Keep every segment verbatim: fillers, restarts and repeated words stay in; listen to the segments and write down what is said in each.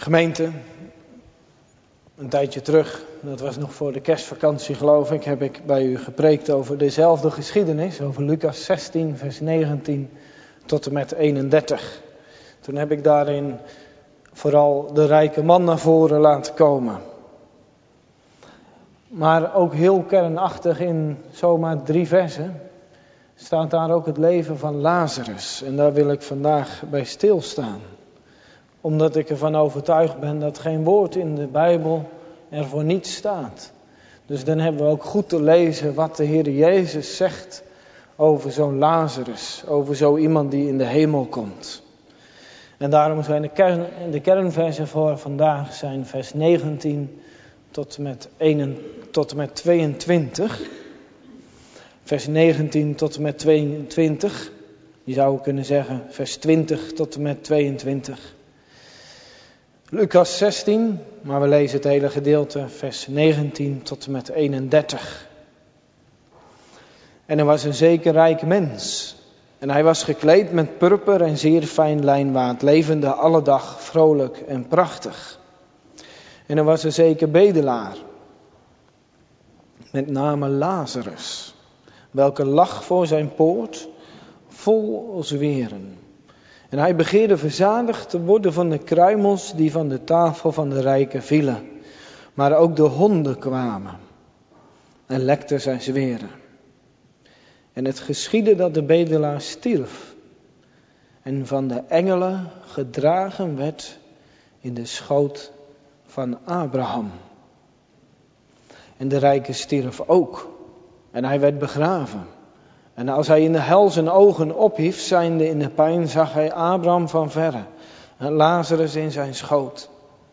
Gemeente, een tijdje terug, dat was nog voor de kerstvakantie geloof ik, heb ik bij u gepreekt over dezelfde geschiedenis, over Lucas zestien, vers negentien tot en met eenendertig. Toen heb ik daarin vooral de rijke man naar voren laten komen. Maar ook heel kernachtig in zomaar drie versen staat daar ook het leven van Lazarus. En daar wil ik vandaag bij stilstaan. Omdat ik ervan overtuigd ben dat geen woord in de Bijbel er voor niets staat. Dus dan hebben we ook goed te lezen wat de Heer Jezus zegt over zo'n Lazarus. Over zo iemand die in de hemel komt. En daarom zijn de, kern, de kernversen voor vandaag zijn vers negentien tot en met, een, tot en met tweeëntwintig. Vers negentien tot en met tweeëntwintig. Je zou kunnen zeggen vers twintig tot en met tweeëntwintig. Lucas zestien, maar we lezen het hele gedeelte, vers negentien tot en met eenendertig. En er was een zeker rijk mens. En hij was gekleed met purper en zeer fijn lijnwaad, levende alle dag vrolijk en prachtig. En er was een zeker bedelaar, met name Lazarus, welke lag voor zijn poort, vol zweren. En hij begeerde verzadigd te worden van de kruimels die van de tafel van de rijken vielen. Maar ook de honden kwamen en lekten zijn zweren. En het geschiedde dat de bedelaar stierf en van de engelen gedragen werd in de schoot van Abraham. En de rijke stierf ook en hij werd begraven. En als hij in de hel zijn ogen ophief, zijnde in de pijn, zag hij Abraham van verre en Lazarus in zijn schoot.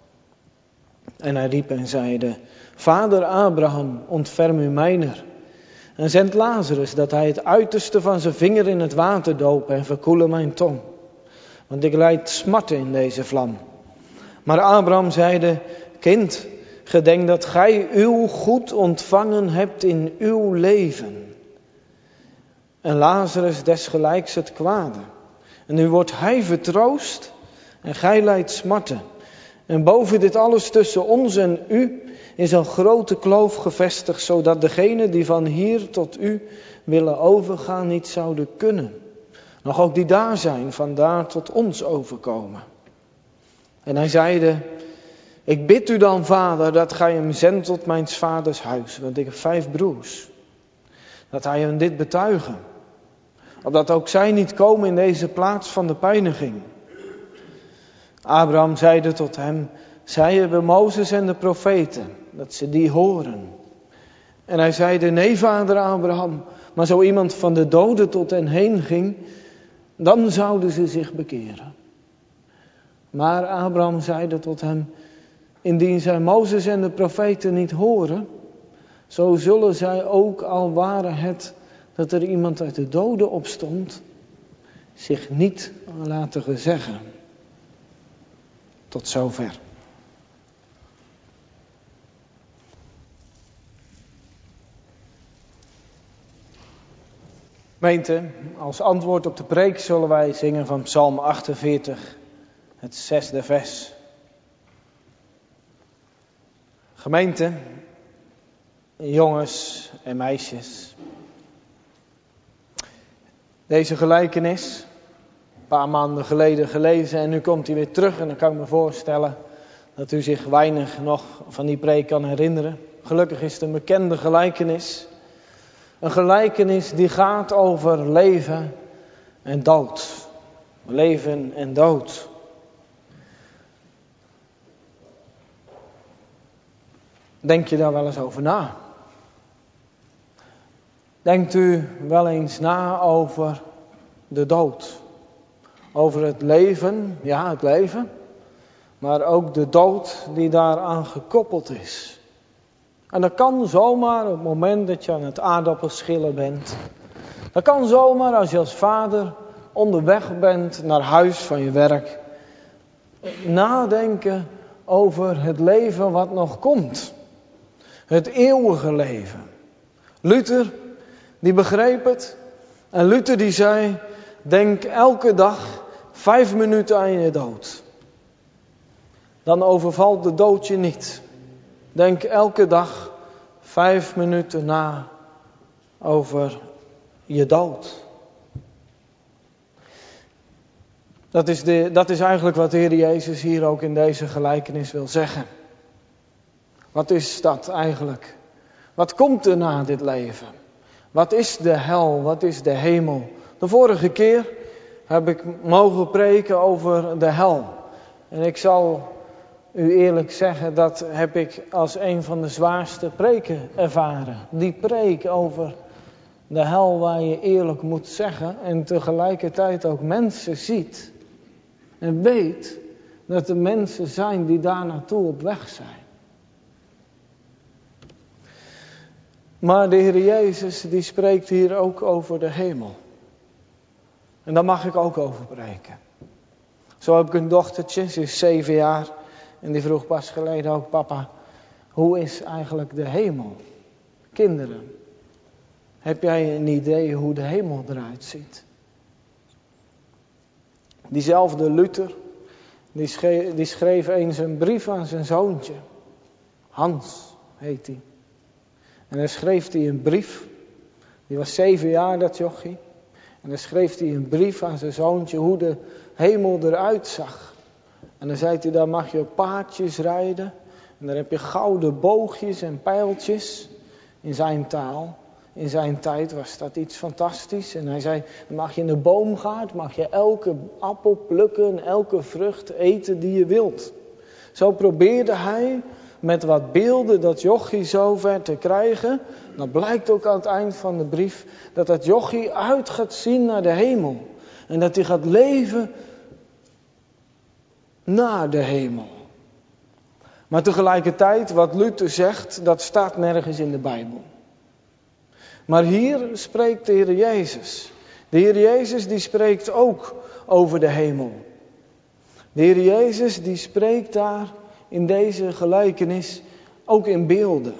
En hij riep en zeide: Vader Abraham, ontferm u mijner. En zend Lazarus dat hij het uiterste van zijn vinger in het water doop en verkoele mijn tong. Want ik lijd smarten in deze vlam. Maar Abraham zeide: Kind, gedenk dat gij uw goed ontvangen hebt in uw leven. En Lazarus desgelijks het kwade. En nu wordt hij vertroost en gij lijdt smarten. En boven dit alles tussen ons en u is een grote kloof gevestigd, zodat degenen die van hier tot u willen overgaan niet zouden kunnen. Nog ook die daar zijn, van daar tot ons overkomen. En hij zeide: Ik bid u dan, vader, dat gij hem zendt tot mijn vaders huis, want ik heb vijf broers. Dat hij hem dit betuigen. Opdat ook zij niet komen in deze plaats van de pijniging. Abraham zeide tot hem: Zij hebben Mozes en de profeten, dat ze die horen. En hij zeide: Nee, vader Abraham, maar zo iemand van de doden tot hen heen ging, dan zouden ze zich bekeren. Maar Abraham zeide tot hem: Indien zij Mozes en de profeten niet horen, zo zullen zij ook, al ware het dat er iemand uit de doden opstond, zich niet laten gezeggen. Tot zover. Gemeente, als antwoord op de preek zullen wij zingen van Psalm achtenveertig, het zesde vers. Gemeente, jongens en meisjes. Deze gelijkenis, een paar maanden geleden gelezen en nu komt hij weer terug. En dan kan ik me voorstellen dat u zich weinig nog van die preek kan herinneren. Gelukkig is het een bekende gelijkenis. Een gelijkenis die gaat over leven en dood. Leven en dood. Denk je daar wel eens over na? Denkt u wel eens na over de dood? Over het leven, ja het leven, maar ook de dood die daaraan gekoppeld is. En dat kan zomaar op het moment dat je aan het aardappelschillen bent. Dat kan zomaar als je als vader onderweg bent naar huis van je werk. Nadenken over het leven wat nog komt. Het eeuwige leven. Luther, die begreep het. En Luther die zei: denk elke dag vijf minuten aan je dood. dan overvalt de dood je niet. Denk elke dag vijf minuten na over je dood. Dat is, de, dat is eigenlijk wat de Heer Jezus hier ook in deze gelijkenis wil zeggen. Wat is dat eigenlijk? Wat komt er na dit leven? Wat is de hel? Wat is de hemel? De vorige keer heb ik mogen preken over de hel. En ik zal u eerlijk zeggen, dat heb ik als een van de zwaarste preken ervaren. Die preek over de hel waar je eerlijk moet zeggen en tegelijkertijd ook mensen ziet. En weet dat er mensen zijn die daar naartoe op weg zijn. Maar de Heer Jezus die spreekt hier ook over de hemel. En daar mag ik ook over preken. Zo heb ik een dochtertje, ze is zeven jaar. En die vroeg pas geleden ook, papa, hoe is eigenlijk de hemel? Kinderen, heb jij een idee hoe de hemel eruit ziet? Diezelfde Luther, die schreef, die schreef eens een brief aan zijn zoontje. Hans heet hij. En dan schreef hij een brief. Die was zeven jaar, dat jochie. En dan schreef hij een brief aan zijn zoontje hoe de hemel eruit zag. En dan zei hij, daar mag je op paardjes rijden. En dan heb je gouden boogjes en pijltjes in zijn taal. In zijn tijd was dat iets fantastisch. En hij zei, dan mag je in de boomgaard, mag je elke appel plukken, elke vrucht eten die je wilt. Zo probeerde hij met wat beelden dat jochie zover te krijgen. Dat blijkt ook aan het eind van de brief, dat dat jochie uit gaat zien naar de hemel. En dat hij gaat leven naar de hemel. Maar tegelijkertijd, wat Luther zegt, dat staat nergens in de Bijbel. Maar hier spreekt de Heer Jezus. De Heer Jezus die spreekt ook over de hemel. De Heer Jezus die spreekt daar in deze gelijkenis ook in beelden.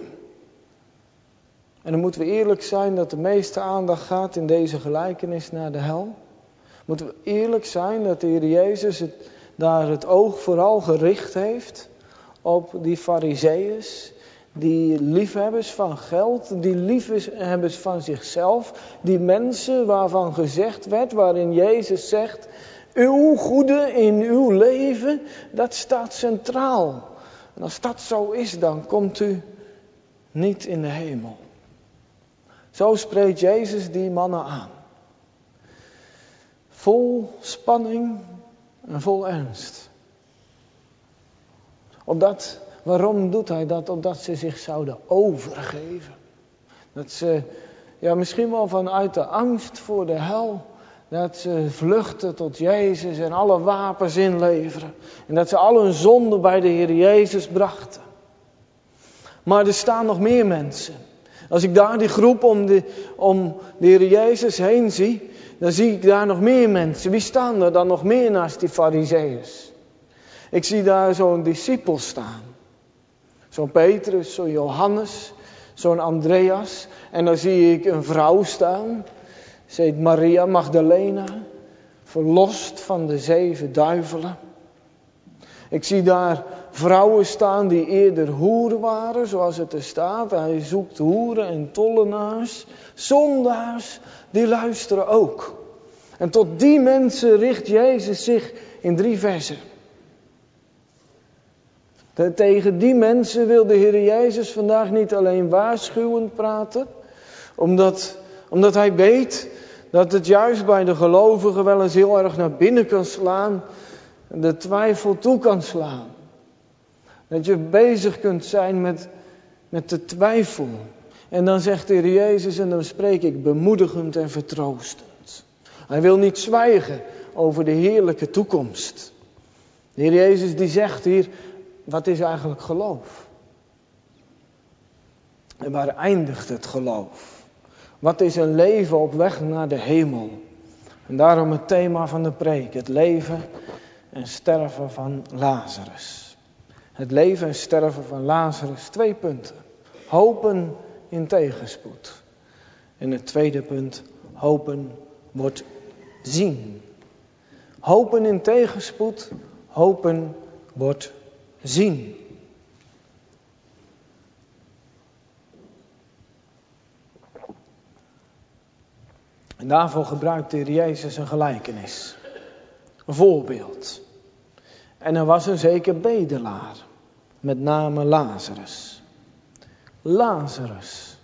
En dan moeten we eerlijk zijn dat de meeste aandacht gaat in deze gelijkenis naar de hel. Moeten we eerlijk zijn dat de Heer Jezus het, daar het oog vooral gericht heeft op die Farizeeërs. Die liefhebbers van geld, die liefhebbers van zichzelf. Die mensen waarvan gezegd werd, waarin Jezus zegt, uw goede in uw leven, dat staat centraal. En als dat zo is, dan komt u niet in de hemel. Zo spreekt Jezus die mannen aan. Vol spanning en vol ernst. Opdat, waarom doet hij dat? Opdat ze zich zouden overgeven. Dat ze, ja misschien wel vanuit de angst voor de hel, dat ze vluchten tot Jezus en alle wapens inleveren. En dat ze al hun zonden bij de Heer Jezus brachten. Maar er staan nog meer mensen. Als ik daar die groep om de, om de Heer Jezus heen zie, dan zie ik daar nog meer mensen. Wie staan er dan nog meer naast die Farizeeërs? Ik zie daar zo'n discipel staan. Zo'n Petrus, zo'n Johannes, zo'n Andreas. En dan zie ik een vrouw staan. Ze heet Maria Magdalena. Verlost van de zeven duivelen. Ik zie daar vrouwen staan die eerder hoeren waren, zoals het er staat. Hij zoekt hoeren en tollenaars. Zondaars, die luisteren ook. En tot die mensen richt Jezus zich in drie versen. Tegen die mensen wil de Heer Jezus vandaag niet alleen waarschuwend praten. Omdat, omdat hij weet dat het juist bij de gelovigen wel eens heel erg naar binnen kan slaan. En de twijfel toe kan slaan. Dat je bezig kunt zijn met, met de twijfel. En dan zegt de Heer Jezus, en dan spreek ik bemoedigend en vertroostend. Hij wil niet zwijgen over de heerlijke toekomst. De Heer Jezus die zegt hier, wat is eigenlijk geloof? En waar eindigt het geloof? Wat is een leven op weg naar de hemel? En daarom het thema van de preek, het leven en sterven van Lazarus. Het leven en sterven van Lazarus, twee punten. Hopen in tegenspoed. En het tweede punt, hopen wordt zien. Hopen in tegenspoed, hopen wordt zien. En daarvoor gebruikt de Heer Jezus een gelijkenis. Een voorbeeld. En er was een zeker bedelaar. Met name Lazarus. Lazarus.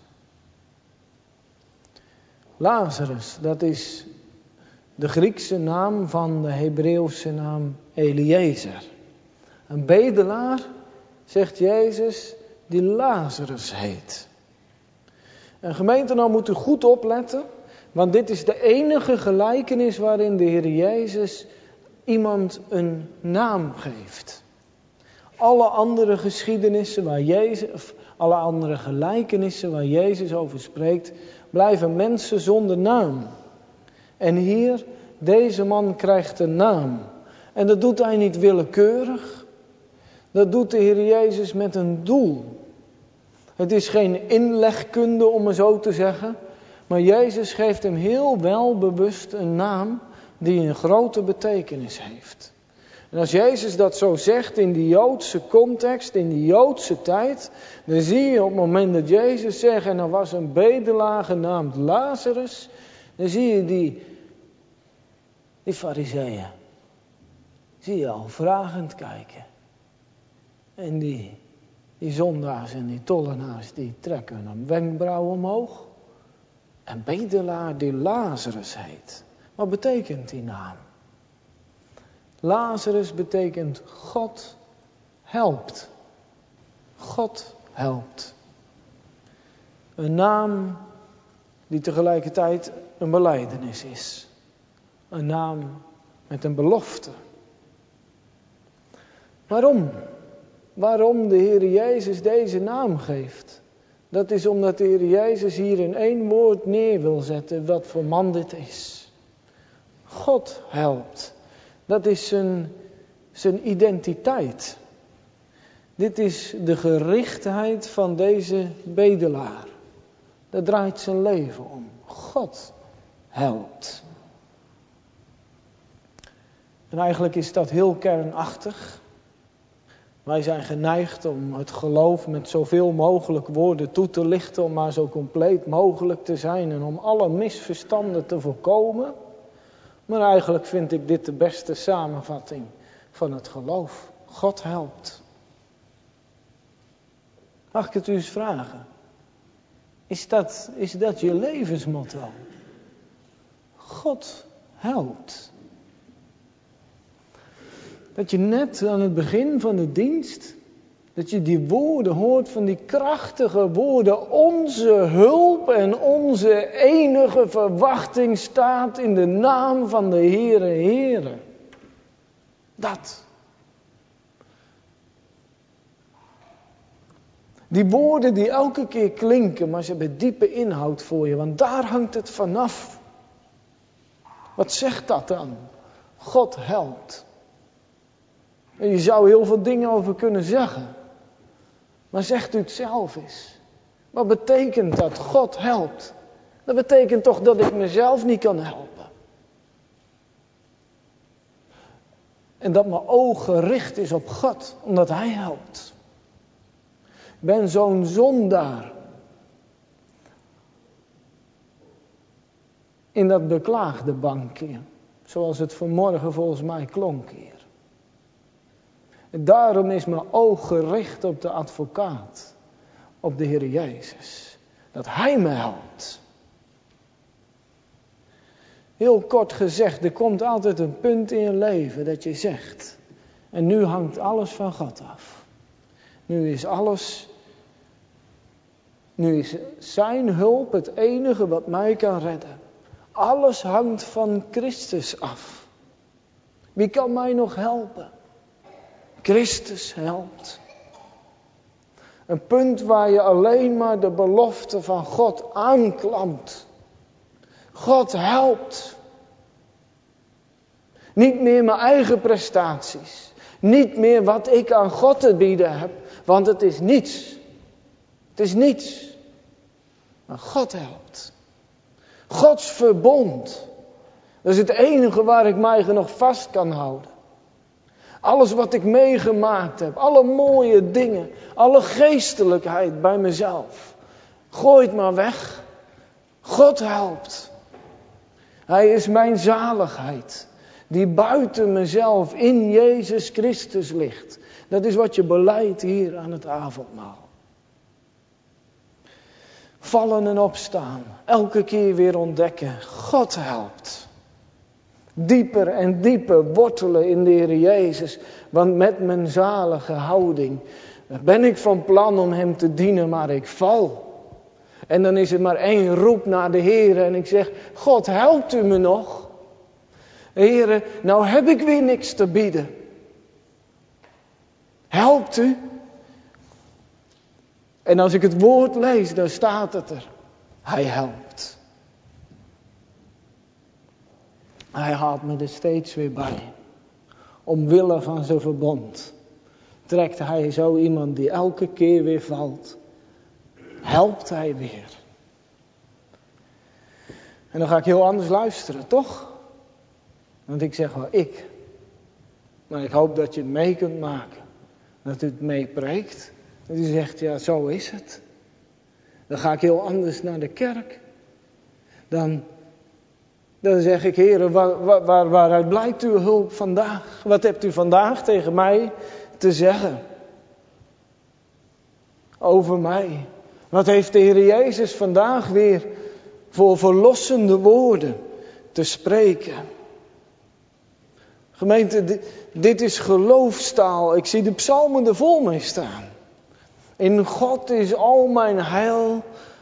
Lazarus, dat is de Griekse naam van de Hebreeuwse naam Eliezer. Een bedelaar, zegt Jezus, die Lazarus heet. En gemeente, nou moet u goed opletten, want dit is de enige gelijkenis waarin de Heer Jezus iemand een naam geeft. Alle andere geschiedenissen waar Jezus, of alle andere gelijkenissen waar Jezus over spreekt, blijven mensen zonder naam. En hier, deze man krijgt een naam. En dat doet hij niet willekeurig. Dat doet de Heer Jezus met een doel. Het is geen inlegkunde om het zo te zeggen. Maar Jezus geeft hem heel welbewust een naam die een grote betekenis heeft. En als Jezus dat zo zegt in die Joodse context, in die Joodse tijd, dan zie je op het moment dat Jezus zegt, en er was een bedelaar genaamd Lazarus, dan zie je die, die fariseeën, zie je al vragend kijken. En die, die zondaars en die tollenaars, die trekken hun wenkbrauw omhoog. Een bedelaar die Lazarus heet. Wat betekent die naam? Lazarus betekent God helpt. God helpt. Een naam die tegelijkertijd een belijdenis is. Een naam met een belofte. Waarom? Waarom de Heer Jezus deze naam geeft? Dat is omdat de Heer Jezus hier in één woord neer wil zetten wat voor man dit is. God helpt. Dat is zijn, zijn identiteit. Dit is de gerichtheid van deze bedelaar. Dat draait zijn leven om. God helpt. En eigenlijk is dat heel kernachtig. Wij zijn geneigd om het geloof met zoveel mogelijk woorden toe te lichten, om maar zo compleet mogelijk te zijn en om alle misverstanden te voorkomen. Maar eigenlijk vind ik dit de beste samenvatting van het geloof. God helpt. Mag ik het u eens vragen? Is dat, is dat je levensmotto? God helpt. Dat je net aan het begin van de dienst, dat je die woorden hoort van die krachtige woorden. Onze hulp en onze enige verwachting staat in de naam van de Heere Heere. Dat. Die woorden die elke keer klinken, maar ze hebben diepe inhoud voor je, want daar hangt het vanaf. Wat zegt dat dan? God helpt. En je zou heel veel dingen over kunnen zeggen. Maar zegt u het zelf eens. Wat betekent dat? God helpt. Dat betekent toch dat ik mezelf niet kan helpen. En dat mijn oog gericht is op God, omdat Hij helpt. Ik ben zo'n zondaar. In dat beklaagde bankje. Zoals het vanmorgen volgens mij klonk hier. En daarom is mijn oog gericht op de advocaat. Op de Heer Jezus. Dat Hij me helpt. Heel kort gezegd, er komt altijd een punt in je leven dat je zegt. En nu hangt alles van God af. Nu is alles. Nu is zijn hulp het enige wat mij kan redden. Alles hangt van Christus af. Wie kan mij nog helpen? Christus helpt. Een punt waar je alleen maar de belofte van God aanklampt. God helpt. Niet meer mijn eigen prestaties. Niet meer wat ik aan God te bieden heb. Want het is niets. Het is niets. Maar God helpt. Gods verbond. Dat is het enige waar ik mij nog vast kan houden. Alles wat ik meegemaakt heb, alle mooie dingen, alle geestelijkheid bij mezelf. Gooi het maar weg. God helpt. Hij is mijn zaligheid, die buiten mezelf in Jezus Christus ligt. Dat is wat je belijdt hier aan het avondmaal. Vallen en opstaan, elke keer weer ontdekken, God helpt. Dieper en dieper wortelen in de Heer Jezus, want met mijn zalige houding ben ik van plan om Hem te dienen, maar ik val. En dan is het maar één roep naar de Heer en ik zeg, God helpt u me nog? Heere, nou heb ik weer niks te bieden. Helpt u? En als ik het woord lees, dan staat het er. Hij helpt. Hij haalt me er steeds weer bij. Omwille van zijn verbond. Trekt hij zo iemand die elke keer weer valt. Helpt hij weer. En dan ga ik heel anders luisteren, toch? Want ik zeg wel ik. Maar ik hoop dat je het mee kunt maken. Dat u het meepreekt. Dat u zegt, ja, zo is het. Dan ga ik heel anders naar de kerk. Dan, dan zeg ik, Heere, waar, waar, waar, waaruit blijkt uw hulp vandaag? Wat hebt u vandaag tegen mij te zeggen? Over mij. Wat heeft de Heer Jezus vandaag weer voor verlossende woorden te spreken? Gemeente, dit, dit is geloofstaal. Ik zie de psalmen er vol mee staan. In God is al mijn heil,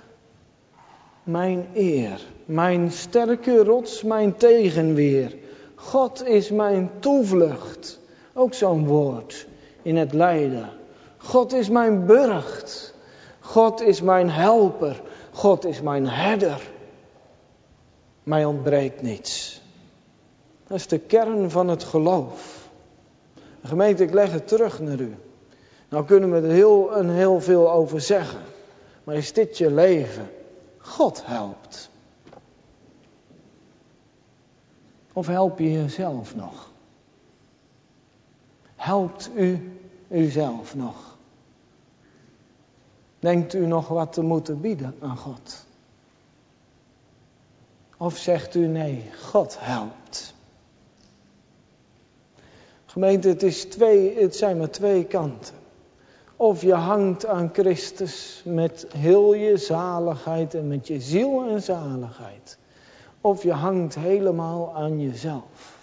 mijn eer, mijn sterke rots, mijn tegenweer. God is mijn toevlucht. Ook zo'n woord in het lijden. God is mijn burcht. God is mijn helper. God is mijn herder. Mij ontbreekt niets. Dat is de kern van het geloof. Gemeente, ik leg het terug naar u. Nou kunnen we er heel, een heel veel over zeggen. Maar is dit je leven? God helpt. Of help je jezelf nog? Helpt u uzelf nog? Denkt u nog wat te moeten bieden aan God? Of zegt u nee, God helpt? Gemeente, het, is twee, het zijn maar twee kanten. Of je hangt aan Christus met heel je zaligheid en met je ziel en zaligheid. Of je hangt helemaal aan jezelf.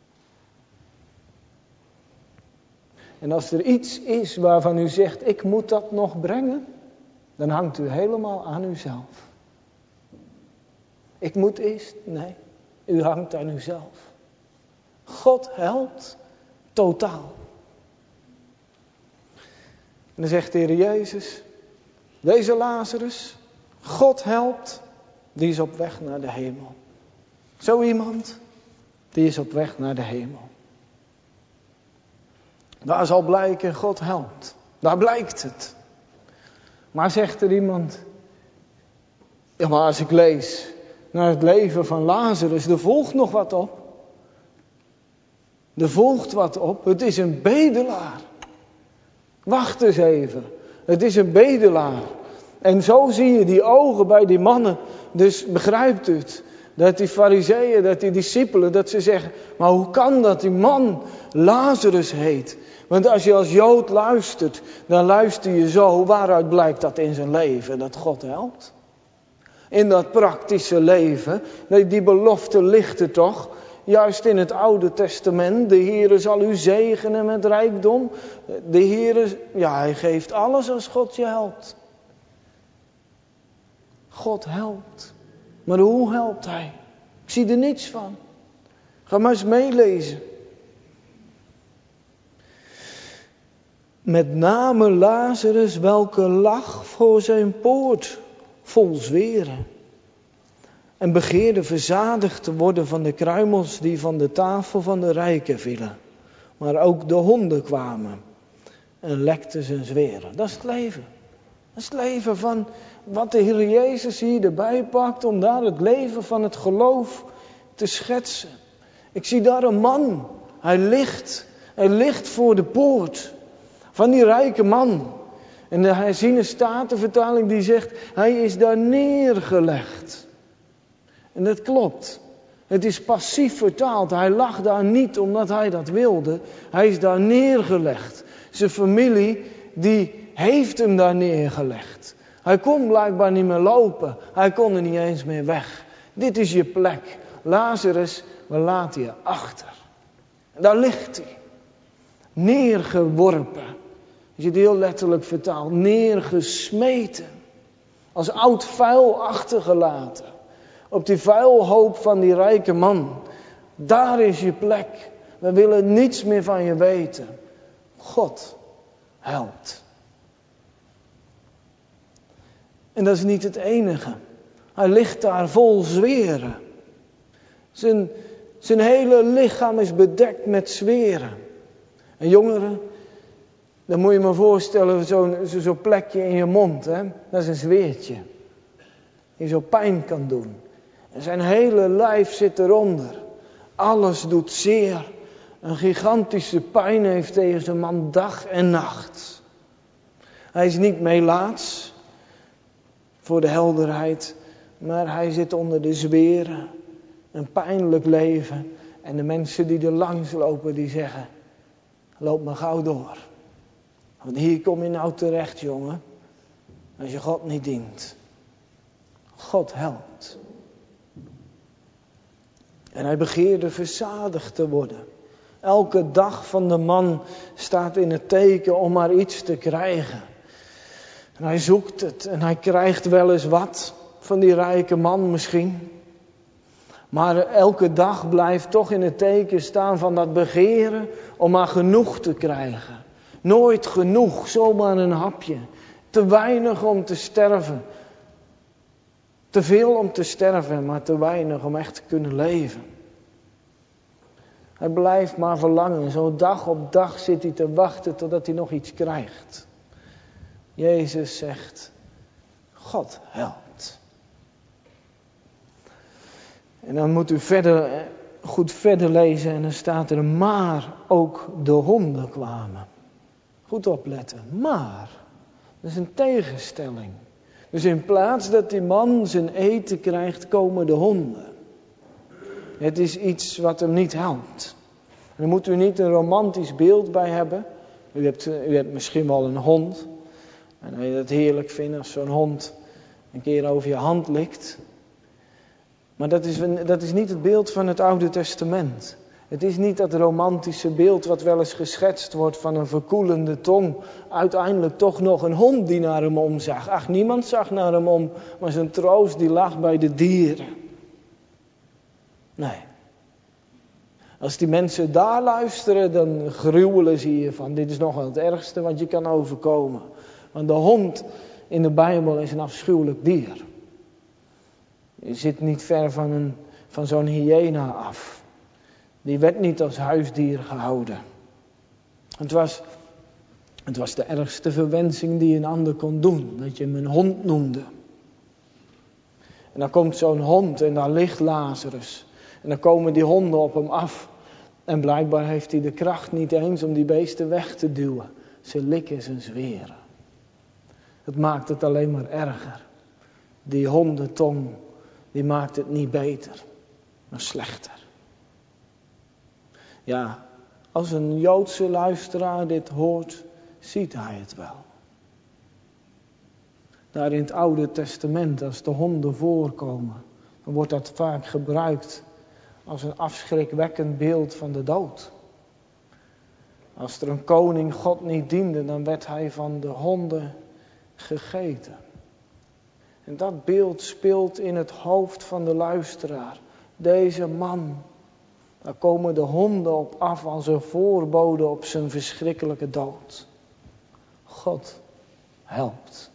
En als er iets is waarvan u zegt, ik moet dat nog brengen, dan hangt u helemaal aan uzelf. Ik moet eerst, nee, u hangt aan uzelf. God helpt totaal. En dan zegt de Heer Jezus, deze Lazarus, God helpt, die is op weg naar de hemel. Zo iemand, die is op weg naar de hemel. Daar zal blijken, God helpt. Daar blijkt het. Maar zegt er iemand, ja, maar als ik lees naar het leven van Lazarus, er volgt nog wat op. Er volgt wat op, het is een bedelaar. Wacht eens even, het is een bedelaar. En zo zie je die ogen bij die mannen, dus begrijpt u het. Dat die fariseeën, dat die discipelen, dat ze zeggen, maar hoe kan dat die man Lazarus heet? Want als je als Jood luistert, dan luister je zo, waaruit blijkt dat in zijn leven, dat God helpt? In dat praktische leven, die belofte ligt er toch, juist in het Oude Testament, de Heere zal u zegenen met rijkdom. De Heere, ja, hij geeft alles als God je helpt. God helpt. Maar hoe helpt hij? Ik zie er niets van. Ga maar eens meelezen. Met name Lazarus, welke lag voor zijn poort vol zweren. En begeerde verzadigd te worden van de kruimels die van de tafel van de rijken vielen. Maar ook de honden kwamen en lekten zijn zweren. Dat is het leven. Dat is het leven van wat de Heer Jezus hier erbij pakt om daar het leven van het geloof te schetsen. Ik zie daar een man. Hij ligt. Hij ligt voor de poort van die rijke man. En de herziene statenvertaling die zegt, hij is daar neergelegd. En dat klopt. Het is passief vertaald. Hij lag daar niet omdat hij dat wilde. Hij is daar neergelegd. Zijn familie die heeft hem daar neergelegd. Hij kon blijkbaar niet meer lopen. Hij kon er niet eens meer weg. Dit is je plek. Lazarus, we laten je achter. Daar ligt hij. Neergeworpen. Als je het heel letterlijk vertaalt. Neergesmeten. Als oud vuil achtergelaten. Op die vuilhoop van die rijke man. Daar is je plek. We willen niets meer van je weten. God helpt. En dat is niet het enige. Hij ligt daar vol zweren. Zijn, zijn hele lichaam is bedekt met zweren. En jongeren, dan moet je me voorstellen, zo'n zo plekje in je mond, hè? Dat is een zweertje. Die zo pijn kan doen. En zijn hele lijf zit eronder. Alles doet zeer. Een gigantische pijn heeft tegen zijn man dag en nacht. Hij is niet meelaats, voor de helderheid, maar hij zit onder de zweren. Een pijnlijk leven. En de mensen die er langs lopen, die zeggen, loop maar gauw door. Want hier kom je nou terecht, jongen, als je God niet dient. God helpt. En hij begeerde verzadigd te worden. Elke dag van de man staat in het teken om maar iets te krijgen. En hij zoekt het en hij krijgt wel eens wat van die rijke man misschien. Maar elke dag blijft toch in het teken staan van dat begeren om maar genoeg te krijgen. Nooit genoeg, zomaar een hapje. Te weinig om te sterven. Te veel om te sterven, maar te weinig om echt te kunnen leven. Hij blijft maar verlangen. Zo dag op dag zit hij te wachten totdat hij nog iets krijgt. Jezus zegt, God helpt. En dan moet u verder, goed verder lezen en dan staat er, maar ook de honden kwamen. Goed opletten, maar. Dat is een tegenstelling. Dus in plaats dat die man zijn eten krijgt, komen de honden. Het is iets wat hem niet helpt. Daar moet u niet een romantisch beeld bij hebben. U hebt, u hebt misschien wel een hond. En dan je het heerlijk vindt als zo'n hond een keer over je hand likt. Maar dat is, dat is niet het beeld van het Oude Testament. Het is niet dat romantische beeld wat wel eens geschetst wordt van een verkoelende tong. Uiteindelijk toch nog een hond die naar hem omzag. Ach, niemand zag naar hem om, maar zijn troost die lag bij de dieren. Nee. Als die mensen daar luisteren, dan gruwelen ze je van. Dit is nog wel het ergste wat je kan overkomen. Want de hond in de Bijbel is een afschuwelijk dier. Je zit niet ver van, een, van zo'n hyena af. Die werd niet als huisdier gehouden. Het was, het was de ergste verwensing die een ander kon doen. Dat je hem een hond noemde. En dan komt zo'n hond en daar ligt Lazarus. En dan komen die honden op hem af. En blijkbaar heeft hij de kracht niet eens om die beesten weg te duwen. Ze likken zijn zweren. Het maakt het alleen maar erger. Die hondentong, die maakt het niet beter, maar slechter. Ja, als een Joodse luisteraar dit hoort, ziet hij het wel. Daar in het Oude Testament, als de honden voorkomen, dan wordt dat vaak gebruikt als een afschrikwekkend beeld van de dood. Als er een koning God niet diende, dan werd hij van de honden gegeten. En dat beeld speelt in het hoofd van de luisteraar. Deze man, daar komen de honden op af als een voorbode op zijn verschrikkelijke dood. God helpt.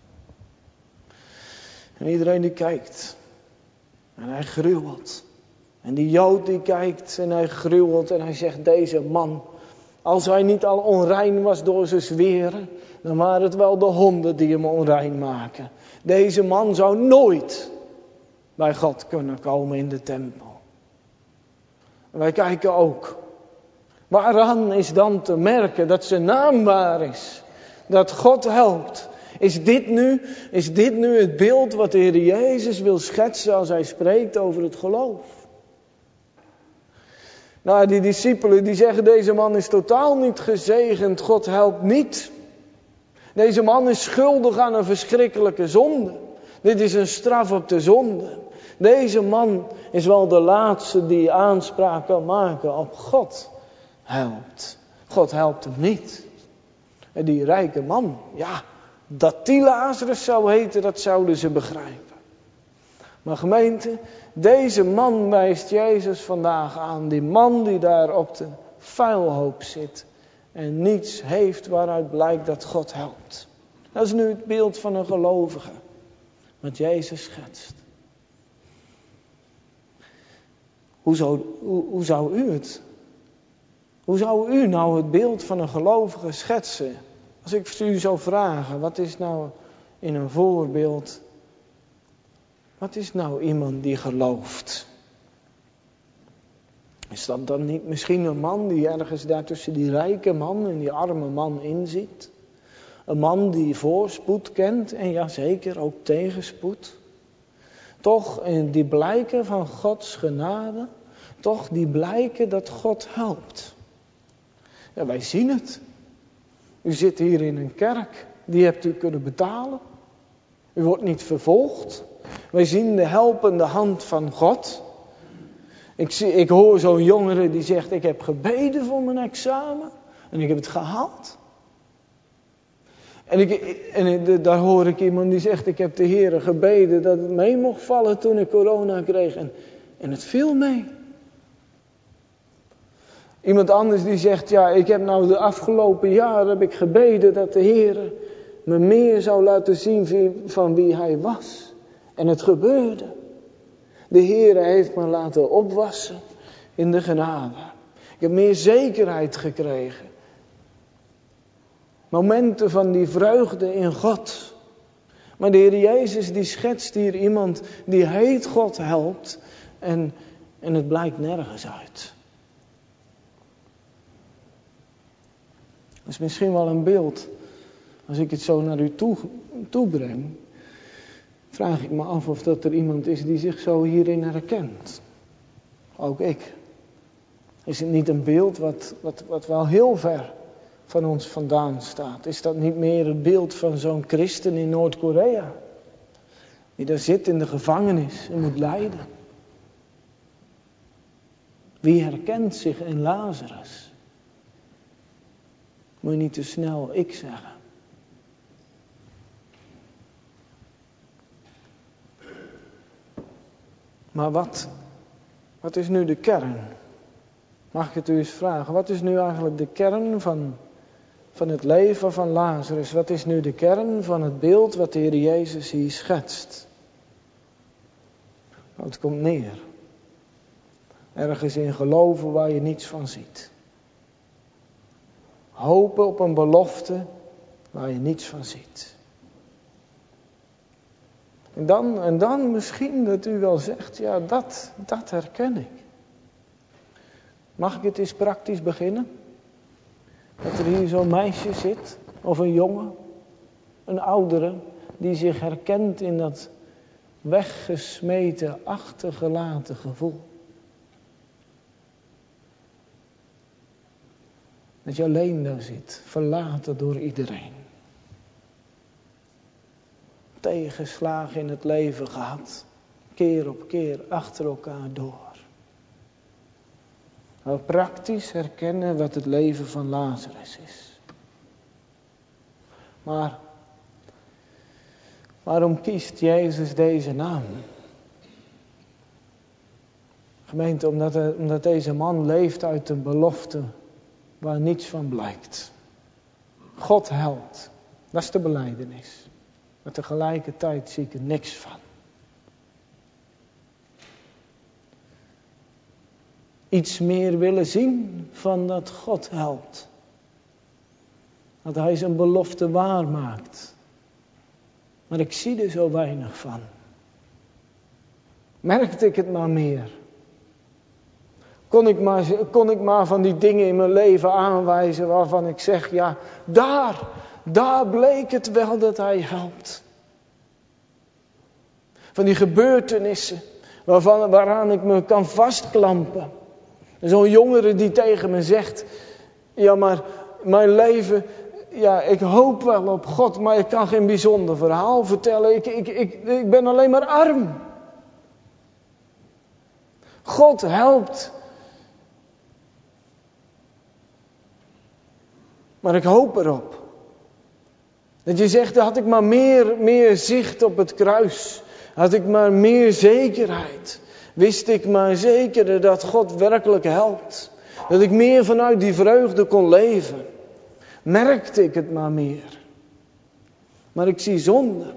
En iedereen die kijkt. En hij gruwelt. En die Jood die kijkt en hij gruwelt en hij zegt, deze man, als hij niet al onrein was door zijn zweren, dan waren het wel de honden die hem onrein maken. Deze man zou nooit bij God kunnen komen in de tempel. En wij kijken ook. Waaraan is dan te merken dat zijn naam waar is? Dat God helpt. Is dit nu, is dit nu het beeld wat de Heer Jezus wil schetsen als hij spreekt over het geloof? Nou, die discipelen die zeggen, deze man is totaal niet gezegend, God helpt niet. Deze man is schuldig aan een verschrikkelijke zonde. Dit is een straf op de zonde. Deze man is wel de laatste die aanspraak kan maken op God helpt. God helpt hem niet. En die rijke man, ja, dat die Lazarus zou heten, dat zouden ze begrijpen. Maar gemeente, deze man wijst Jezus vandaag aan. Die man die daar op de vuilhoop zit en niets heeft waaruit blijkt dat God helpt. Dat is nu het beeld van een gelovige, wat Jezus schetst. Hoe zou, hoe, hoe zou u het? Hoe zou u nou het beeld van een gelovige schetsen? Als ik u zou vragen, wat is nou in een voorbeeld, wat is nou iemand die gelooft? Is dat dan niet misschien een man die ergens daar tussen die rijke man en die arme man in zit? Een man die voorspoed kent en ja zeker ook tegenspoed. Toch die blijken van Gods genade, toch die blijken dat God helpt. Ja, wij zien het. U zit hier in een kerk, die hebt u kunnen betalen. U wordt niet vervolgd. Wij zien de helpende hand van God. Ik, zie, ik hoor zo'n jongere die zegt, ik heb gebeden voor mijn examen en ik heb het gehaald. En, ik, en daar hoor ik iemand die zegt, ik heb de Heere gebeden dat het mee mocht vallen toen ik corona kreeg. En, en het viel mee. Iemand anders die zegt, ja, ik heb nou de afgelopen jaren heb ik gebeden dat de Heere me meer zou laten zien van wie Hij was. En het gebeurde. De Heere heeft me laten opwassen in de genade. Ik heb meer zekerheid gekregen. Momenten van die vreugde in God. Maar de Heer Jezus die schetst hier iemand die heet God helpt. En, en het blijkt nergens uit. Dat is misschien wel een beeld. Als ik het zo naar u toe, toe breng. Vraag ik me af of dat er iemand is die zich zo hierin herkent. Ook ik. Is het niet een beeld wat, wat, wat wel heel ver van ons vandaan staat? Is dat niet meer het beeld van zo'n christen in Noord-Korea? Die daar zit in de gevangenis en moet lijden. Wie herkent zich in Lazarus? Moet je niet te snel ik zeggen. Maar wat, wat is nu de kern? Mag ik het u eens vragen? Wat is nu eigenlijk de kern van, van het leven van Lazarus? Wat is nu de kern van het beeld wat de Heer Jezus hier schetst? Nou, het komt neer. Ergens in geloven waar je niets van ziet. Hopen op een belofte waar je niets van ziet. En dan, en dan misschien dat u wel zegt, ja dat, dat herken ik. Mag ik het eens praktisch beginnen? Dat er hier zo'n meisje zit, of een jongen, een oudere, die zich herkent in dat weggesmeten, achtergelaten gevoel. Dat je alleen daar zit, verlaten door iedereen. Tegenslagen in het leven gehad, keer op keer achter elkaar door. Maar praktisch herkennen wat het leven van Lazarus is. Maar waarom kiest Jezus deze naam? Gemeente, omdat, er, omdat deze man leeft uit een belofte waar niets van blijkt. God helpt, dat is de belijdenis. Maar tegelijkertijd zie ik er niks van. Iets meer willen zien van dat God helpt. Dat Hij zijn belofte waarmaakt. Maar ik zie er zo weinig van. Merkte ik het maar meer. Kon ik, maar, kon ik maar van die dingen in mijn leven aanwijzen waarvan ik zeg, ja, daar, daar bleek het wel dat hij helpt. Van die gebeurtenissen waarvan, waaraan ik me kan vastklampen. Zo'n jongere die tegen me zegt, ja maar mijn leven, ja ik hoop wel op God, maar ik kan geen bijzonder verhaal vertellen. Ik, ik, ik, ik ben alleen maar arm. God helpt. Maar ik hoop erop. Dat je zegt, had ik maar meer, meer zicht op het kruis. Had ik maar meer zekerheid. Wist ik maar zeker dat God werkelijk helpt. Dat ik meer vanuit die vreugde kon leven. Merkte ik het maar meer. Maar ik zie zonde.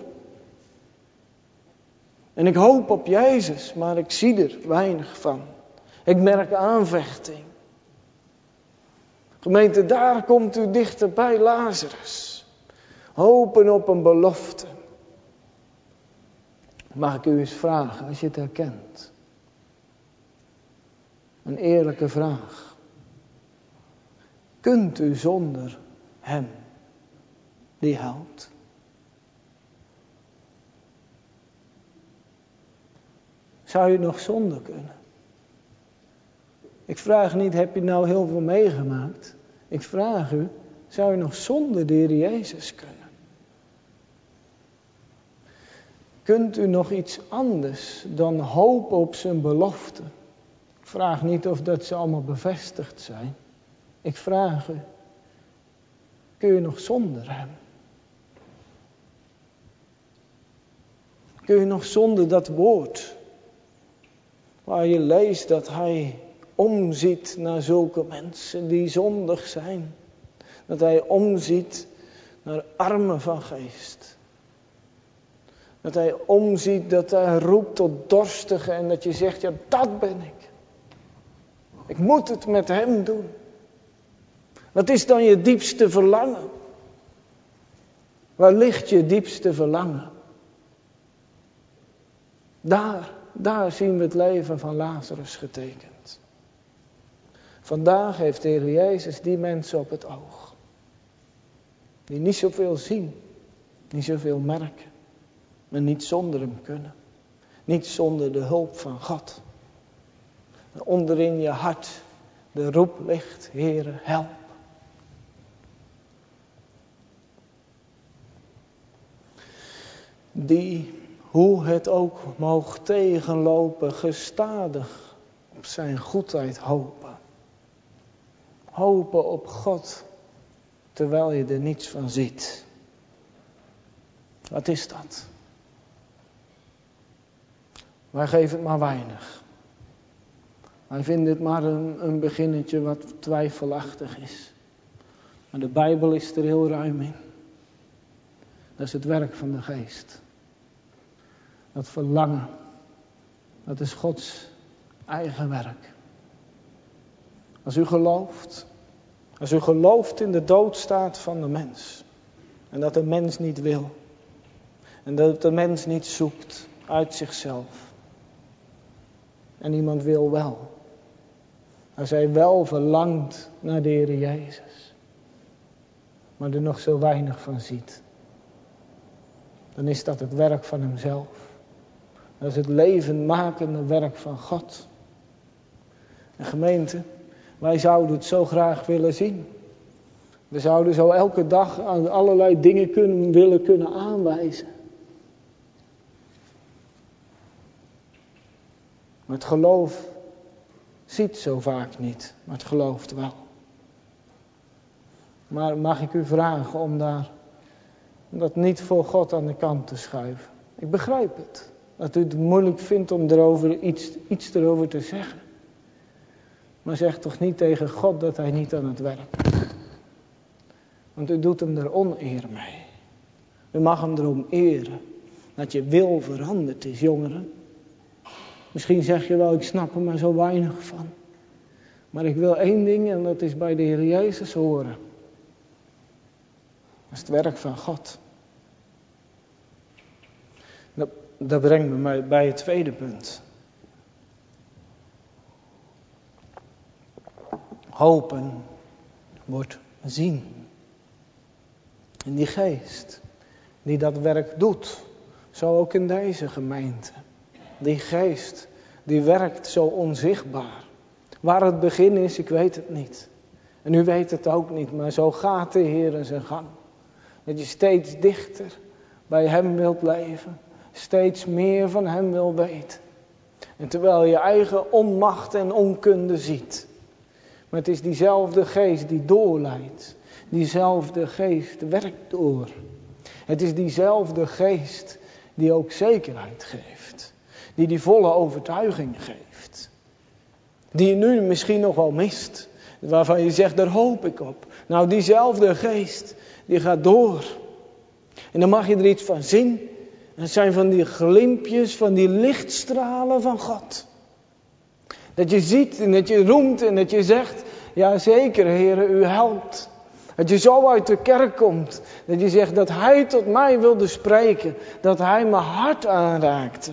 En ik hoop op Jezus, maar ik zie er weinig van. Ik merk aanvechting. Gemeente, daar komt u dichter bij Lazarus. Hopen op een belofte. Mag ik u eens vragen, als je het herkent. Een eerlijke vraag. Kunt u zonder hem die helpt? Zou je nog zonder kunnen? Ik vraag niet, heb je nou heel veel meegemaakt? Ik vraag u, zou je nog zonder de Heer Jezus kunnen? Kunt u nog iets anders dan hopen op zijn belofte? Ik vraag niet of dat ze allemaal bevestigd zijn. Ik vraag u, kun je nog zonder hem? Kun je nog zonder dat woord, waar je leest dat hij omziet naar zulke mensen die zondig zijn. Dat hij omziet naar armen van geest. Dat hij omziet, dat hij roept tot dorstigen en dat je zegt, ja dat ben ik. Ik moet het met hem doen. Wat is dan je diepste verlangen? Waar ligt je diepste verlangen? Daar, daar zien we het leven van Lazarus getekend. Vandaag heeft de Heer Jezus die mensen op het oog. Die niet zoveel zien, niet zoveel merken. Maar niet zonder hem kunnen. Niet zonder de hulp van God. En onderin je hart de roep ligt, Heere, help. Die, hoe het ook moog tegenlopen, gestadig op zijn goedheid hopen. Hopen op God, terwijl je er niets van ziet. Wat is dat? Wij geven het maar weinig. Wij vinden het maar een, een beginnetje wat twijfelachtig is. Maar de Bijbel is er heel ruim in. Dat is het werk van de geest. Dat verlangen. Dat is Gods eigen werk. Als u gelooft. Als u gelooft in de doodstaat van de mens. En dat de mens niet wil. En dat de mens niet zoekt uit zichzelf. En iemand wil wel. Als hij wel verlangt naar de Heer Jezus. Maar er nog zo weinig van ziet. Dan is dat het werk van hemzelf. Dat is het levenmakende werk van God. En gemeente, wij zouden het zo graag willen zien. We zouden zo elke dag aan allerlei dingen kunnen, willen kunnen aanwijzen. Maar het geloof ziet zo vaak niet, maar het gelooft wel. Maar mag ik u vragen om daar, om dat niet voor God aan de kant te schuiven. Ik begrijp het, dat u het moeilijk vindt om erover iets, iets erover te zeggen. Maar zeg toch niet tegen God dat hij niet aan het werk is. Want u doet hem er oneer mee. U mag hem erom eren dat je wil veranderd is, jongeren. Misschien zeg je wel, ik snap er maar zo weinig van. Maar ik wil één ding en dat is bij de Heer Jezus horen. Dat is het werk van God. Dat, dat brengt me bij het tweede punt. Hopen wordt zien. En die geest die dat werk doet, zo ook in deze gemeente. Die geest die werkt zo onzichtbaar. Waar het begin is, ik weet het niet. En u weet het ook niet, maar zo gaat de Heer in zijn gang. Dat je steeds dichter bij hem wilt leven. Steeds meer van hem wil weten. En terwijl je eigen onmacht en onkunde ziet. Maar het is diezelfde geest die doorleidt. Diezelfde geest werkt door. Het is diezelfde geest die ook zekerheid geeft. Die die volle overtuiging geeft. Die je nu misschien nog wel mist. Waarvan je zegt, daar hoop ik op. Nou, diezelfde geest, die gaat door. En dan mag je er iets van zien. Dat zijn van die glimpjes, van die lichtstralen van God. Dat je ziet en dat je roemt en dat je zegt, ja zeker Heere, u helpt. Dat je zo uit de kerk komt. Dat je zegt dat hij tot mij wilde spreken. Dat hij mijn hart aanraakte.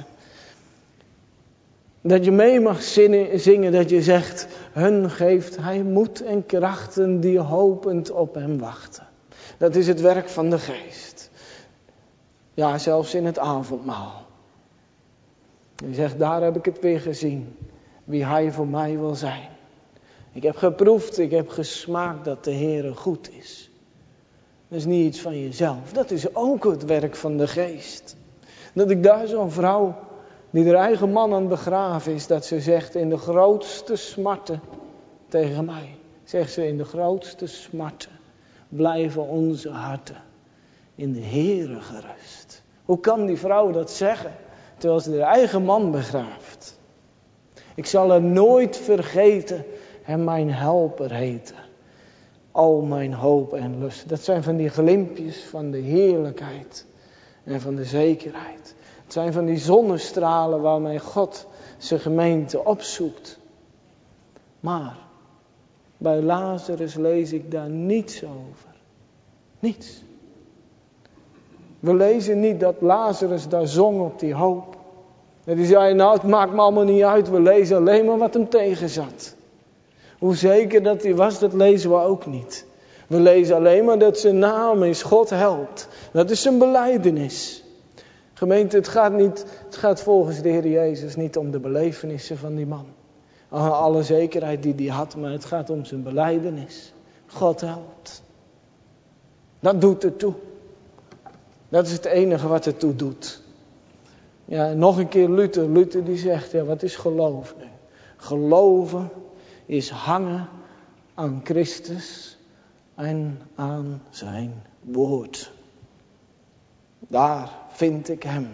Dat je mee mag zingen, dat je zegt, hun geeft hij moed en krachten die hopend op hem wachten. Dat is het werk van de geest. Ja, zelfs in het avondmaal. Je zegt, daar heb ik het weer gezien. Wie hij voor mij wil zijn. Ik heb geproefd, ik heb gesmaakt dat de Heere goed is. Dat is niet iets van jezelf. Dat is ook het werk van de geest. Dat ik daar zo'n vrouw die haar eigen man aan het begraven is, dat ze zegt in de grootste smarten tegen mij. Zegt ze in de grootste smarten blijven onze harten in de Heere gerust. Hoe kan die vrouw dat zeggen terwijl ze haar eigen man begraaft? Ik zal er nooit vergeten en mijn helper heten. Al mijn hoop en lust. Dat zijn van die glimpjes van de heerlijkheid en van de zekerheid. Het zijn van die zonnestralen waarmee God zijn gemeente opzoekt. Maar bij Lazarus lees ik daar niets over. Niets. We lezen niet dat Lazarus daar zong op die hoop. Dat hij zei, nou het maakt me allemaal niet uit. We lezen alleen maar wat hem tegenzat. Hoe zeker dat hij was, dat lezen we ook niet. We lezen alleen maar dat zijn naam is God helpt. Dat is zijn belijdenis. Gemeente, het gaat, niet, het gaat volgens de Heer Jezus niet om de belevenissen van die man. Alle zekerheid die hij had, maar het gaat om zijn belijdenis. God helpt. Dat doet ertoe. Dat is het enige wat ertoe doet. Ja, nog een keer Luther. Luther die zegt, ja, wat is geloof nu? Geloven is hangen aan Christus en aan zijn woord. Daar vind ik hem.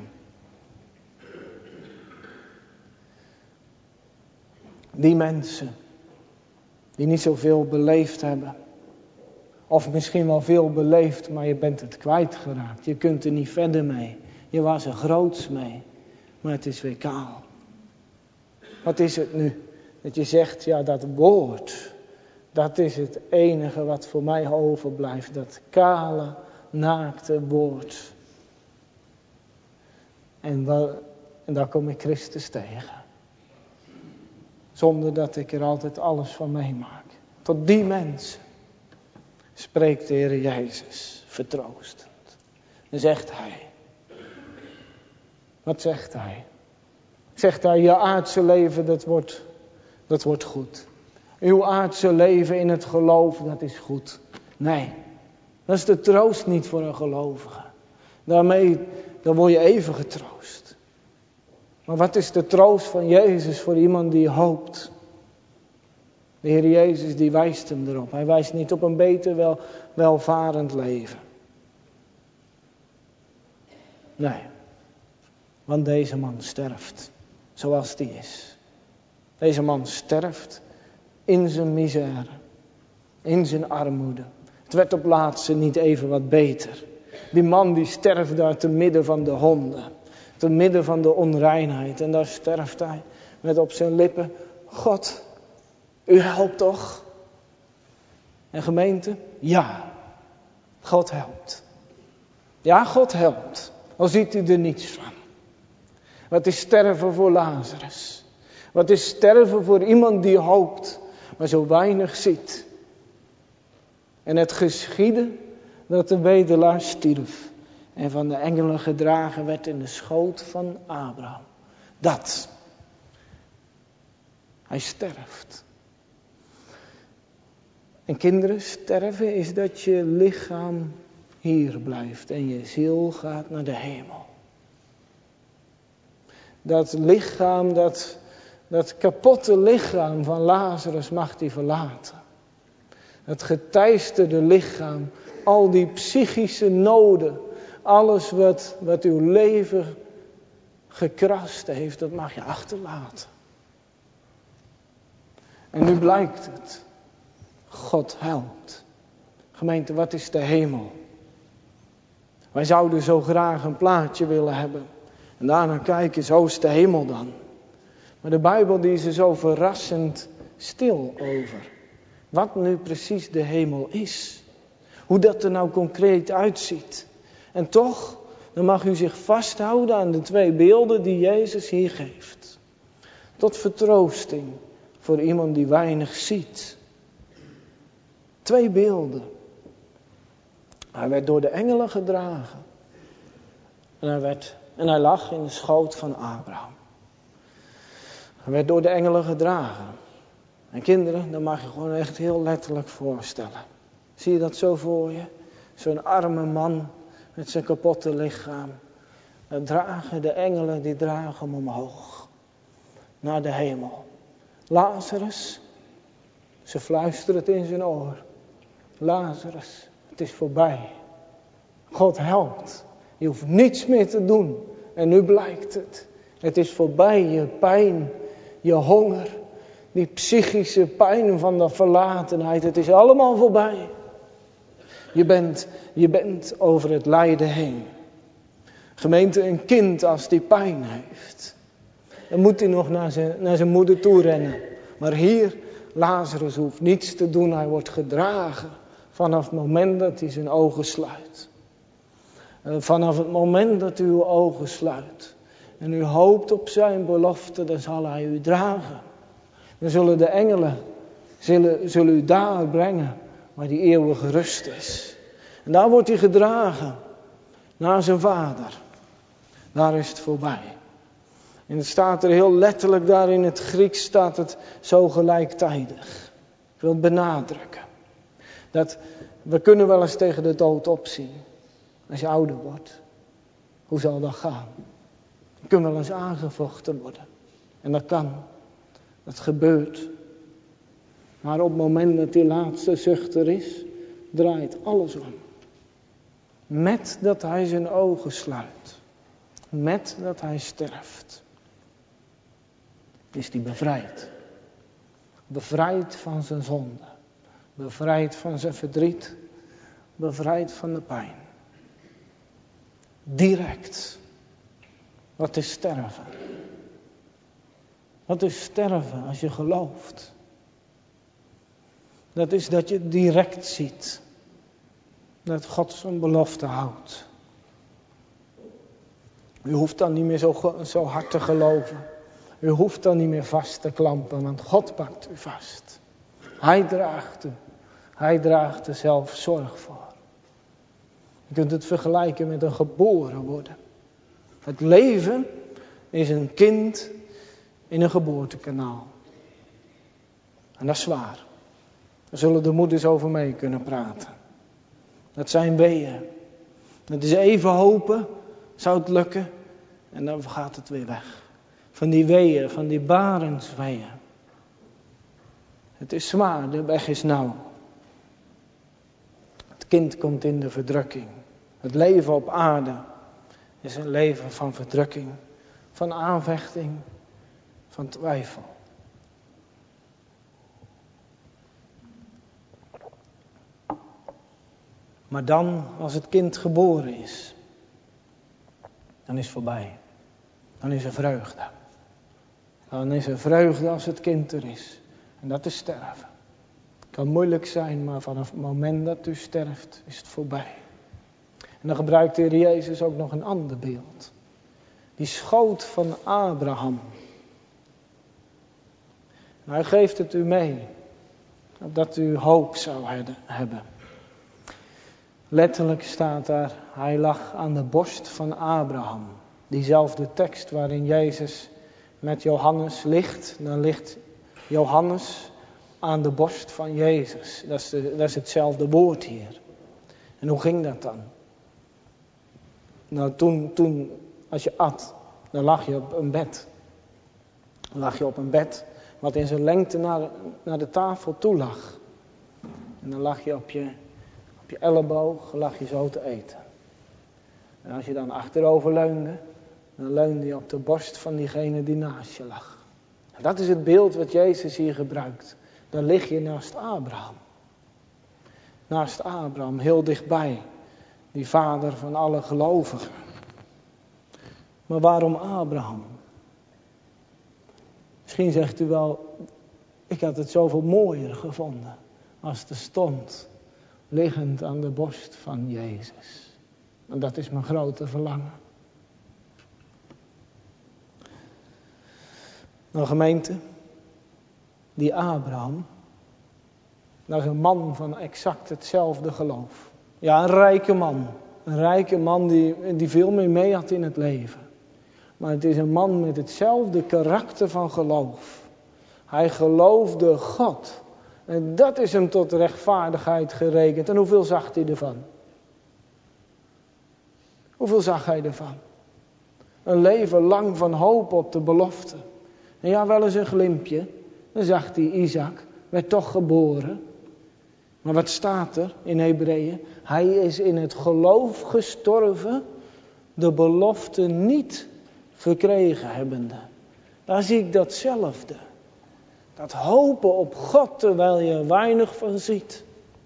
Die mensen die niet zoveel beleefd hebben. Of misschien wel veel beleefd, maar je bent het kwijtgeraakt. Je kunt er niet verder mee. Je was er groots mee. Maar het is weer kaal. Wat is het nu? Dat je zegt, ja dat woord. Dat is het enige wat voor mij overblijft. Dat kale, naakte woord. En, wel, en daar kom ik Christus tegen. Zonder dat ik er altijd alles van meemaak. Tot die mensen spreekt de Heer Jezus vertroostend. Dan zegt hij. Wat zegt hij? Zegt hij, je aardse leven dat wordt, dat wordt goed. Uw aardse leven in het geloof, dat is goed. Nee, dat is de troost niet voor een gelovige. Daarmee, dan word je even getroost. Maar wat is de troost van Jezus voor iemand die hoopt? De Heer Jezus die wijst hem erop. Hij wijst niet op een beter wel, welvarend leven. Nee, want deze man sterft zoals die is. Deze man sterft in zijn misère, in zijn armoede. Het werd op laatste niet even wat beter. Die man die sterft daar te midden van de honden. Te midden van de onreinheid. En daar sterft hij met op zijn lippen. God, u helpt toch? En gemeente? Ja, God helpt. Ja, God helpt. Al ziet u er niets van. Wat is sterven voor Lazarus? Wat is sterven voor iemand die hoopt? maar zo weinig ziet. En het geschiedde dat de bedelaar stierf en van de engelen gedragen werd in de schoot van Abraham. Dat. Hij sterft. En kinderen, sterven is dat je lichaam hier blijft en je ziel gaat naar de hemel. Dat lichaam, dat, dat kapotte lichaam van Lazarus mag hij verlaten. Het geteisterde lichaam, al die psychische noden, alles wat, wat uw leven gekrast heeft, dat mag je achterlaten. En nu blijkt het. God helpt. Gemeente, wat is de hemel? Wij zouden zo graag een plaatje willen hebben. En daarna kijken, zo is de hemel dan. Maar de Bijbel die is er zo verrassend stil over. Wat nu precies de hemel is. Hoe dat er nou concreet uitziet. En toch, dan mag u zich vasthouden aan de twee beelden die Jezus hier geeft. Tot vertroosting voor iemand die weinig ziet. Twee beelden. Hij werd door de engelen gedragen. En hij, werd, en hij lag in de schoot van Abraham. Hij werd door de engelen gedragen. En kinderen, dat mag je gewoon echt heel letterlijk voorstellen. Zie je dat zo voor je? Zo'n arme man met zijn kapotte lichaam. Dat dragen de engelen, die dragen hem omhoog. Naar de hemel. Lazarus, ze fluisteren het in zijn oor. Lazarus, het is voorbij. God helpt. Je hoeft niets meer te doen. En nu blijkt het. Het is voorbij, je pijn, je honger. Die psychische pijn van de verlatenheid. Het is allemaal voorbij. Je bent, je bent over het lijden heen. Gemeente, een kind als die pijn heeft. Dan moet hij nog naar zijn, naar zijn moeder toe rennen. Maar hier, Lazarus hoeft niets te doen. Hij wordt gedragen. Vanaf het moment dat hij zijn ogen sluit. Vanaf het moment dat u uw ogen sluit. En u hoopt op zijn belofte, dan zal hij u dragen. Dan zullen de engelen, zullen, zullen u daar brengen, waar die eeuwige rust is. En daar wordt hij gedragen, naar zijn vader. Daar is het voorbij. En het staat er heel letterlijk, daar in het Grieks staat het zo gelijktijdig. Ik wil het benadrukken. Dat we kunnen wel eens tegen de dood opzien. Als je ouder wordt. Hoe zal dat gaan? Je kunt wel eens aangevochten worden. En dat kan. Dat gebeurt. Maar op het moment dat die laatste zucht er is, draait alles om. Met dat hij zijn ogen sluit. Met dat hij sterft. Is hij bevrijd. Bevrijd van zijn zonde. Bevrijd van zijn verdriet. Bevrijd van de pijn. Direct. Wat is sterven? Wat is sterven als je gelooft? Dat is dat je direct ziet. Dat God zijn belofte houdt. U hoeft dan niet meer zo, zo hard te geloven. U hoeft dan niet meer vast te klampen, want God pakt u vast. Hij draagt u. Hij draagt er zelf zorg voor. Je kunt het vergelijken met een geboren worden. Het leven is een kind in een geboortekanaal. En dat is zwaar. Daar zullen de moeders over mee kunnen praten. Dat zijn weeën. Het is even hopen, zou het lukken, en dan gaat het weer weg. Van die weeën, van die barensweeën. Het is zwaar, de weg is nauw. Het kind komt in de verdrukking. Het leven op aarde is een leven van verdrukking, van aanvechting, van twijfel. Maar dan, als het kind geboren is, dan is het voorbij. Dan is er vreugde. Dan is er vreugde als het kind er is. En dat is sterven. Het kan moeilijk zijn, maar vanaf het moment dat u sterft, is het voorbij. En dan gebruikt de Heer Jezus ook nog een ander beeld. Die schoot van Abraham. En hij geeft het u mee. Dat u hoop zou hebben. Letterlijk staat daar, hij lag aan de borst van Abraham. Diezelfde tekst waarin Jezus met Johannes ligt. Dan ligt Johannes aan de borst van Jezus. Dat is, de, dat is hetzelfde woord hier. En hoe ging dat dan? Nou, toen, toen, als je at, dan lag je op een bed. Dan lag je op een bed wat in zijn lengte naar, naar de tafel toe lag. En dan lag je op je, op je elleboog, lag je zo te eten. En als je dan achterover leunde, dan leunde je op de borst van diegene die naast je lag. En dat is het beeld wat Jezus hier gebruikt. Dan lig je naast Abraham. Naast Abraham, heel dichtbij. Die vader van alle gelovigen. Maar waarom Abraham? Misschien zegt u wel, ik had het zoveel mooier gevonden als er stond, liggend aan de borst van Jezus. En dat is mijn grote verlangen. Nou gemeente, die Abraham, dat is een man van exact hetzelfde geloof. Ja, een rijke man. Een rijke man die, die veel meer mee had in het leven. Maar het is een man met hetzelfde karakter van geloof. Hij geloofde God. En dat is hem tot rechtvaardigheid gerekend. En hoeveel zag hij ervan? Hoeveel zag hij ervan? Een leven lang van hoop op de belofte. En ja, wel eens een glimpje. Dan zag hij Isaac, werd toch geboren. Maar wat staat er in Hebreeën? Hij is in het geloof gestorven, de belofte niet verkregen hebbende. Daar zie ik datzelfde. Dat hopen op God terwijl je er weinig van ziet.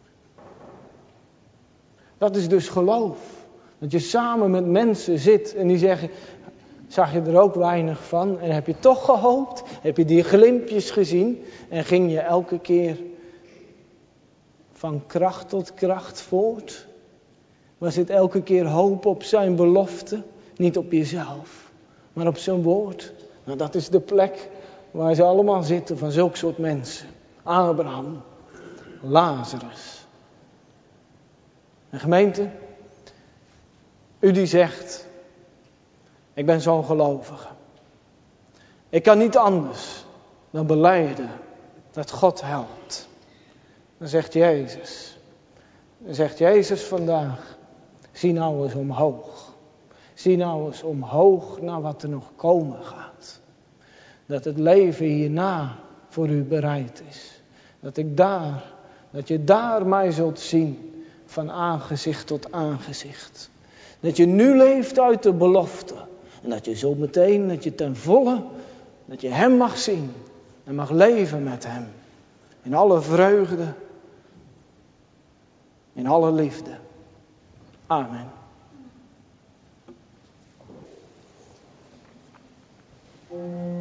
Dat is dus geloof. Dat je samen met mensen zit en die zeggen, zag je er ook weinig van en heb je toch gehoopt? Heb je die glimpjes gezien en ging je elke keer van kracht tot kracht voort? Was het elke keer hoop op zijn belofte? Niet op jezelf, maar op zijn woord. Nou, dat is de plek waar ze allemaal zitten van zulke soort mensen. Abraham, Lazarus. En gemeente, u die zegt, ik ben zo'n gelovige. Ik kan niet anders dan belijden dat God helpt. Dan zegt Jezus, dan zegt Jezus vandaag, zie nou eens omhoog. Zie nou eens omhoog naar wat er nog komen gaat. Dat het leven hierna voor u bereid is. Dat ik daar, dat je daar mij zult zien van aangezicht tot aangezicht. Dat je nu leeft uit de belofte. En dat je zo meteen, dat je ten volle, dat je hem mag zien. En mag leven met hem. In alle vreugde. In alle liefde. Amen. Thank you.